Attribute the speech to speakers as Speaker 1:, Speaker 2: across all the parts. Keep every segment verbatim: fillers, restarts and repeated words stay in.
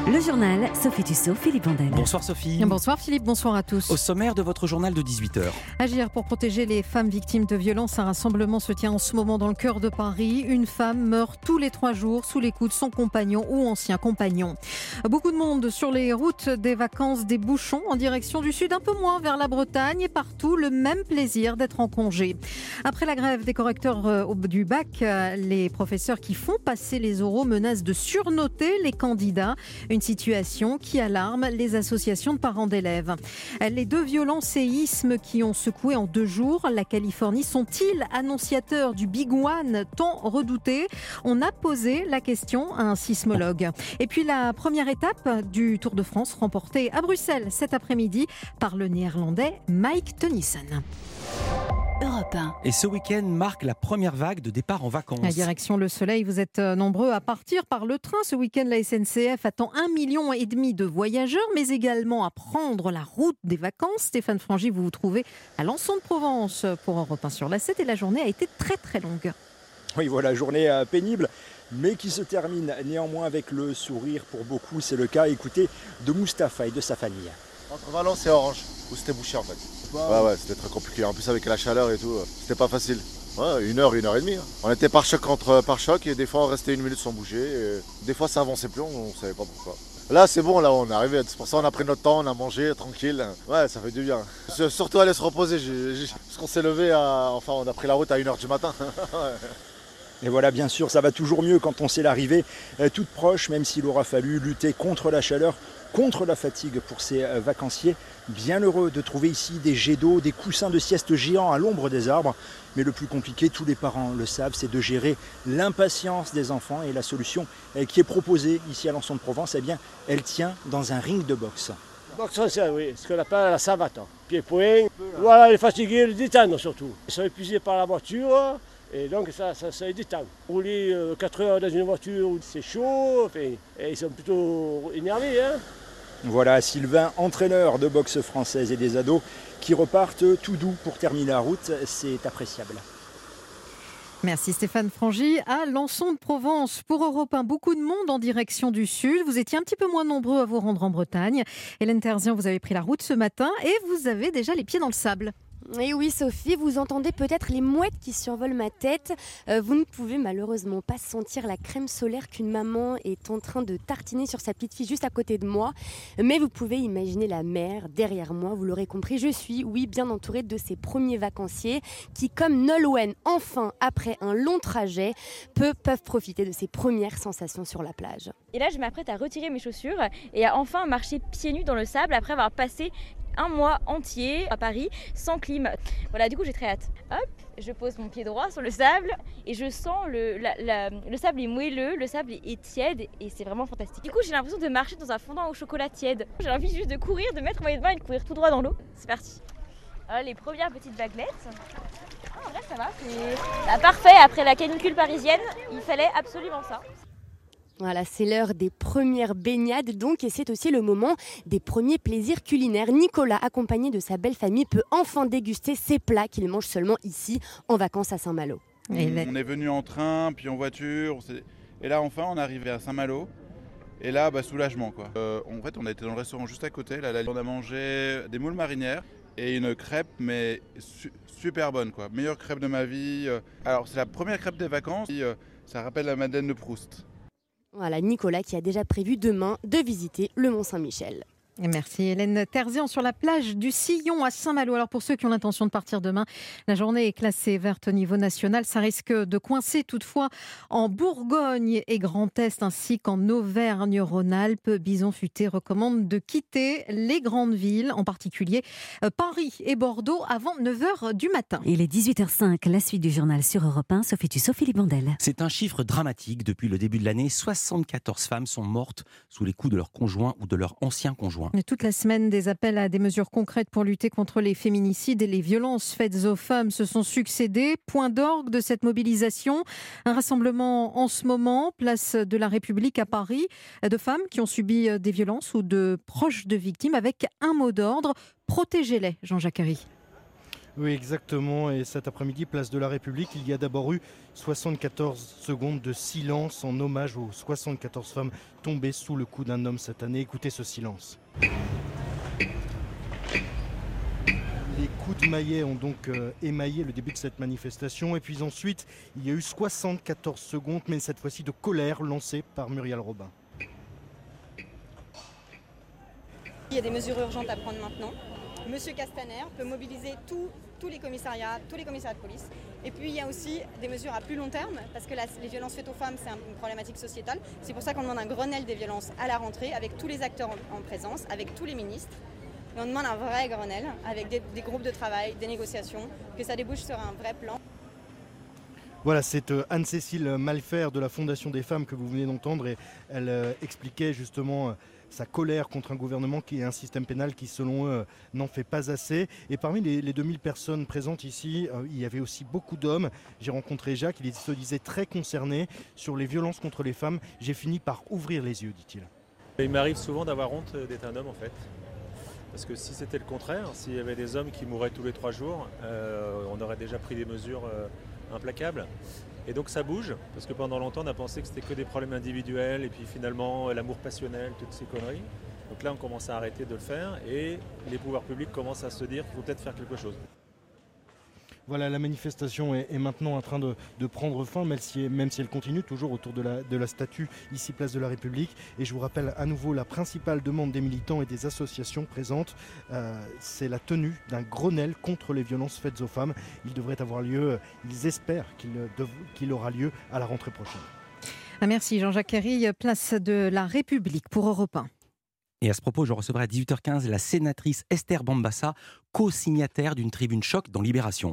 Speaker 1: Le journal Sophie Tussaud, Philippe Vandel.
Speaker 2: Bonsoir Sophie.
Speaker 3: Bonsoir Philippe, bonsoir à tous.
Speaker 2: Au sommaire de votre journal de dix-huit heures.
Speaker 3: Agir pour protéger les femmes victimes de violences. Un rassemblement se tient en ce moment dans le cœur de Paris. Une femme meurt tous les trois jours sous les coups de son compagnon ou ancien compagnon. Beaucoup de monde sur les routes des vacances, des bouchons en direction du sud, un peu moins vers la Bretagne et partout le même plaisir d'être en congé. Après la grève des correcteurs du bac, les professeurs qui font passer les oraux menacent de surnoter les candidats. Une situation qui alarme les associations de parents d'élèves. Les deux violents séismes qui ont secoué en deux jours la Californie sont-ils annonciateurs du Big One tant redouté ? On a posé la question à un sismologue. Et puis la première étape du Tour de France remportée à Bruxelles cet après-midi par le néerlandais Mike Teunissen.
Speaker 1: Europe un.
Speaker 2: Et ce week-end marque la première vague de départ en vacances.
Speaker 3: À direction le soleil, vous êtes nombreux à partir par le train. Ce week-end, la S N C F attend un million et demi de voyageurs, mais également à prendre la route des vacances. Stéphane Frangy, vous vous trouvez à Lançon de Provence pour Europe un sur la sept et la journée a été très très longue.
Speaker 4: Oui, voilà, journée euh, pénible, mais qui se termine néanmoins avec le sourire pour beaucoup. C'est le cas, écoutez, de Mustapha et de sa famille.
Speaker 5: Entre Valence et Orange, où c'était bouché en fait. Ouais, ouais, c'était très compliqué. En plus, avec la chaleur et tout, c'était pas facile. Ouais, une heure, une heure et demie. Hein. On était par choc contre par choc et des fois on restait une minute sans bouger. Et des fois ça avançait plus, on ne savait pas pourquoi. Là c'est bon, là on est arrivé. C'est pour ça qu'on a pris notre temps, on a mangé tranquille. Ouais, ça fait du bien. Surtout aller se reposer. J'ai, j'ai... Parce qu'on s'est levé à. Enfin, on a pris la route à une heure du matin. Ouais.
Speaker 4: Et voilà, bien sûr, ça va toujours mieux quand on sait l'arrivée euh, toute proche, même s'il aura fallu lutter contre la chaleur, contre la fatigue pour ces euh, vacanciers. Bien heureux de trouver ici des jets d'eau, des coussins de sieste géants à l'ombre des arbres. Mais le plus compliqué, tous les parents le savent, c'est de gérer l'impatience des enfants. Et la solution euh, qui est proposée ici à Lançon de Provence, eh bien, elle tient dans un ring de boxe.
Speaker 6: Boxe française, oui, ce qu'on appelle la savate. Pieds-poings, voilà, les fatigués, les détendre surtout. Ils sont épuisés par la voiture. Et donc ça, ça, ça les détend. Rouler euh, quatre heures dans une voiture où c'est chaud, enfin, et ils sont plutôt énervés. Hein.
Speaker 4: Voilà Sylvain, entraîneur de boxe française et des ados, qui repartent tout doux pour terminer la route. C'est appréciable.
Speaker 3: Merci Stéphane Frangy. À Lançon de Provence, pour Europe un, beaucoup de monde en direction du sud. Vous étiez un petit peu moins nombreux à vous rendre en Bretagne. Hélène Terzian, vous avez pris la route ce matin et vous avez déjà les pieds dans le sable.
Speaker 7: Et oui Sophie, vous entendez peut-être les mouettes qui survolent ma tête. Euh, vous ne pouvez malheureusement pas sentir la crème solaire qu'une maman est en train de tartiner sur sa petite fille juste à côté de moi. Mais vous pouvez imaginer la mer derrière moi, vous l'aurez compris. Je suis, oui, bien entourée de ces premiers vacanciers qui, comme Nolwenn, enfin, après un long trajet, peu, peuvent profiter de ces premières sensations sur la plage.
Speaker 8: Et là, je m'apprête à retirer mes chaussures et à enfin marcher pieds nus dans le sable après avoir passé un mois entier à Paris sans clim. Voilà, du coup j'ai très hâte. Hop, je pose mon pied droit sur le sable et je sens le, la, la, le sable est moelleux, le sable est, est tiède et c'est vraiment fantastique. Du coup j'ai l'impression de marcher dans un fondant au chocolat tiède. J'ai envie juste de courir, de mettre mon maillot de bain et de courir tout droit dans l'eau. C'est parti. Alors, les premières petites vaguelettes. Ah, en vrai ça va, c'est bah, parfait après la canicule parisienne. Il fallait absolument ça.
Speaker 7: Voilà, c'est l'heure des premières baignades donc et c'est aussi le moment des premiers plaisirs culinaires. Nicolas, accompagné de sa belle famille, peut enfin déguster ses plats qu'il mange seulement ici en vacances à Saint-Malo.
Speaker 9: On, on est venu en train, puis en voiture, et là enfin on est arrivé à Saint-Malo. Et là, bah, soulagement quoi. Euh, en fait, on a été dans le restaurant juste à côté. Là, là on a mangé des moules marinières et une crêpe, mais su- super bonne quoi. Meilleure crêpe de ma vie. Alors c'est la première crêpe des vacances. Et, euh, ça rappelle la Madeleine de Proust.
Speaker 7: Voilà, Nicolas qui a déjà prévu demain de visiter le Mont-Saint-Michel.
Speaker 3: Et merci Hélène Terzian sur la plage du Sillon à Saint-Malo. Alors pour ceux qui ont l'intention de partir demain, la journée est classée verte au niveau national. Ça risque de coincer toutefois en Bourgogne et Grand Est ainsi qu'en Auvergne-Rhône-Alpes. Bison Futé recommande de quitter les grandes villes, en particulier Paris et Bordeaux, avant neuf heures du matin.
Speaker 1: Il est dix-huit heures cinq, la suite du journal sur Europe un. Sophie Tussaud, Philippe Vandel.
Speaker 2: C'est un chiffre dramatique. Depuis le début de l'année, soixante-quatorze femmes sont mortes sous les coups de leur conjoint ou de leur ancien conjoint.
Speaker 3: Toute la semaine, des appels à des mesures concrètes pour lutter contre les féminicides et les violences faites aux femmes se sont succédés. Point d'orgue de cette mobilisation, un rassemblement en ce moment, place de la République à Paris, de femmes qui ont subi des violences ou de proches de victimes avec un mot d'ordre, protégez-les, Jean-Jacques Herry.
Speaker 10: Oui, exactement. Et cet après-midi, place de la République, il y a d'abord eu soixante-quatorze secondes de silence en hommage aux soixante-quatorze femmes tombées sous le coup d'un homme cette année. Écoutez ce silence. Les coups de maillet ont donc euh, émaillé le début de cette manifestation. Et puis ensuite, il y a eu soixante-quatorze secondes, mais cette fois-ci de colère lancée par Muriel Robin.
Speaker 11: Il y a des mesures urgentes à prendre maintenant. Monsieur Castaner peut mobiliser tout, tous les commissariats, tous les commissariats de police. Et puis il y a aussi des mesures à plus long terme, parce que la, les violences faites aux femmes, c'est une problématique sociétale. C'est pour ça qu'on demande un Grenelle des violences à la rentrée, avec tous les acteurs en, en présence, avec tous les ministres. Et on demande un vrai Grenelle, avec des, des groupes de travail, des négociations, que ça débouche sur un vrai plan.
Speaker 10: Voilà, c'est Anne-Cécile Malfer de la Fondation des femmes que vous venez d'entendre, et elle euh, expliquait justement euh, sa colère contre un gouvernement qui est un système pénal qui, selon eux, n'en fait pas assez. Et parmi les, les deux mille personnes présentes ici, euh, il y avait aussi beaucoup d'hommes. J'ai rencontré Jacques, il se disait très concerné sur les violences contre les femmes. J'ai fini par ouvrir les yeux, dit-il.
Speaker 12: Il m'arrive souvent d'avoir honte d'être un homme, en fait. Parce que si c'était le contraire, s'il y avait des hommes qui mouraient tous les trois jours, euh, on aurait déjà pris des mesures euh, implacables. Et donc ça bouge, parce que pendant longtemps on a pensé que c'était que des problèmes individuels, et puis finalement l'amour passionnel, toutes ces conneries. Donc là on commence à arrêter de le faire, et les pouvoirs publics commencent à se dire qu'il faut peut-être faire quelque chose.
Speaker 10: Voilà, la manifestation est, est maintenant en train de, de prendre fin, même si, même si elle continue toujours autour de la, de la statue, ici place de la République. Et je vous rappelle à nouveau la principale demande des militants et des associations présentes, euh, c'est la tenue d'un Grenelle contre les violences faites aux femmes. Il devrait avoir lieu, ils espèrent qu'il, qu'il aura lieu à la rentrée prochaine.
Speaker 3: Merci Jean-Jacques Herry, place de la République pour Europe un.
Speaker 2: Et à ce propos, je recevrai à dix-huit heures quinze la sénatrice Esther Bambassa, co-signataire d'une tribune choc dans Libération.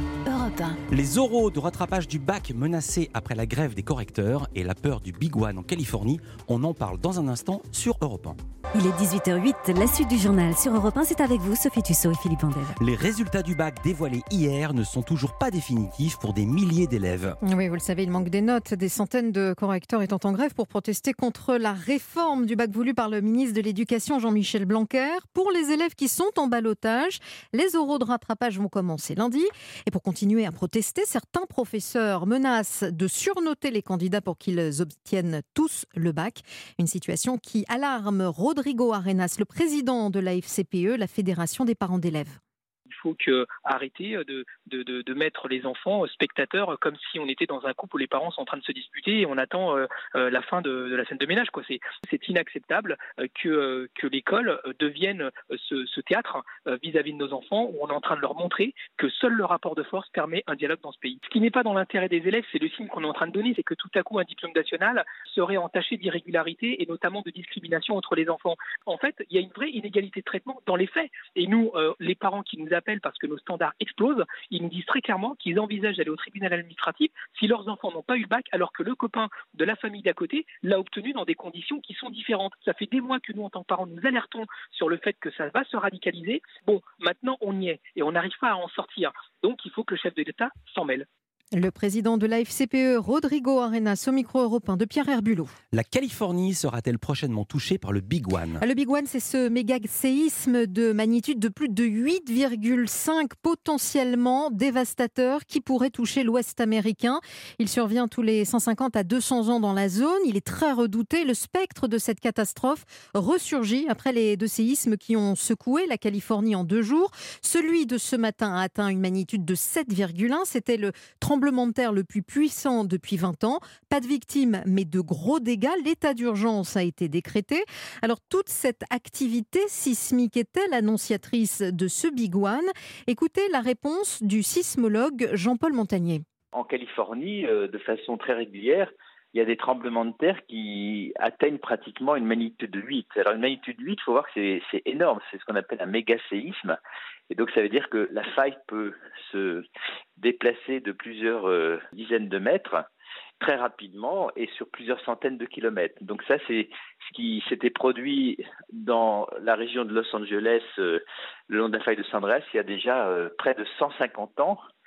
Speaker 2: Les oraux de rattrapage du bac menacés après la grève des correcteurs et la peur du Big One en Californie, on en parle dans un instant sur Europe un.
Speaker 1: Il est dix-huit heures huit, la suite du journal sur Europe un, c'est avec vous Sophie Tussaud et Philippe Vandel.
Speaker 2: Les résultats du bac dévoilés hier ne sont toujours pas définitifs pour des milliers d'élèves.
Speaker 3: Oui, vous le savez, il manque des notes. Des centaines de correcteurs étant en grève pour protester contre la réforme du bac voulue par le ministre de l'Éducation Jean-Michel Blanquer. Pour les élèves qui sont en ballottage, les oraux de rattrapage vont commencer lundi. Et pour continuer à protester, certains professeurs menacent de surnoter les candidats pour qu'ils obtiennent tous le bac. Une situation qui alarme Rodrigo Arenas, le président de la F C P E, la Fédération des parents d'élèves.
Speaker 13: Il faut que, arrêter de, de, de, de mettre les enfants spectateurs comme si on était dans un couple où les parents sont en train de se disputer et on attend euh, la fin de, de la scène de ménage, quoi. C'est, c'est inacceptable que, que l'école devienne ce, ce théâtre vis-à-vis de nos enfants où on est en train de leur montrer que seul le rapport de force permet un dialogue dans ce pays. Ce qui n'est pas dans l'intérêt des élèves, c'est le signe qu'on est en train de donner, c'est que tout à coup un diplôme national serait entaché d'irrégularité et notamment de discrimination entre les enfants. En fait, il y a une vraie inégalité de traitement dans les faits. Et nous, euh, les parents qui nous appellent parce que nos standards explosent, ils nous disent très clairement qu'ils envisagent d'aller au tribunal administratif si leurs enfants n'ont pas eu le bac alors que le copain de la famille d'à côté l'a obtenu dans des conditions qui sont différentes. Ça fait des mois que nous, en tant que parents, nous alertons sur le fait que ça va se radicaliser. Bon, maintenant on y est et on n'arrive pas à en sortir. Donc il faut que le chef de l'État s'en mêle.
Speaker 3: Le président de la F C P E, Rodrigo Arenas, au micro européen de Pierre Herbulot.
Speaker 2: La Californie sera-t-elle prochainement touchée par le Big One ?
Speaker 3: Le Big One, c'est ce méga séisme de magnitude de plus de huit virgule cinq, potentiellement dévastateur, qui pourrait toucher l'Ouest américain. Il survient tous les cent cinquante à deux cents ans dans la zone. Il est très redouté. Le spectre de cette catastrophe ressurgit après les deux séismes qui ont secoué la Californie en deux jours. Celui de ce matin a atteint une magnitude de sept virgule un. C'était le tremblement de terre le plus puissant depuis vingt ans. Pas de victimes, mais de gros dégâts. L'état d'urgence a été décrété. Alors, toute cette activité sismique est-elle annonciatrice de ce Big One ? Écoutez la réponse du sismologue Jean-Paul Montagnier.
Speaker 14: En Californie, euh, de façon très régulière, il y a des tremblements de terre qui atteignent pratiquement une magnitude de huit. Alors une magnitude de huit, il faut voir que c'est, c'est énorme, c'est ce qu'on appelle un méga-séisme. Et donc ça veut dire que la faille peut se déplacer de plusieurs euh, dizaines de mètres très rapidement et sur plusieurs centaines de kilomètres. Donc ça, c'est ce qui s'était produit dans la région de Los Angeles, euh, le long de la faille de San Andreas, il y a déjà euh, près de cent cinquante ans.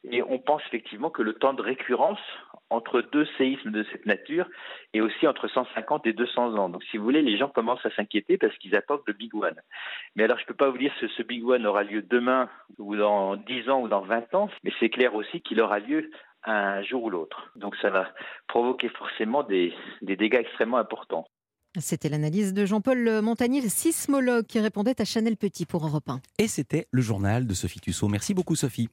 Speaker 14: Et on pense effectivement que le temps de récurrence entre deux séismes de cette nature est aussi entre cent cinquante et deux cents ans. Donc si vous voulez, les gens commencent à s'inquiéter parce qu'ils attendent le Big One. Mais alors je ne peux pas vous dire que ce Big One aura lieu demain ou dans dix ans ou dans vingt ans, mais c'est clair aussi qu'il aura lieu un jour ou l'autre. Donc ça va provoquer forcément des, des dégâts extrêmement importants.
Speaker 3: C'était l'analyse de Jean-Paul Montagnier, le sismologue, qui répondait à Chanel Petit pour Europe un.
Speaker 2: Et c'était le journal de Sophie Tussaud. Merci beaucoup Sophie.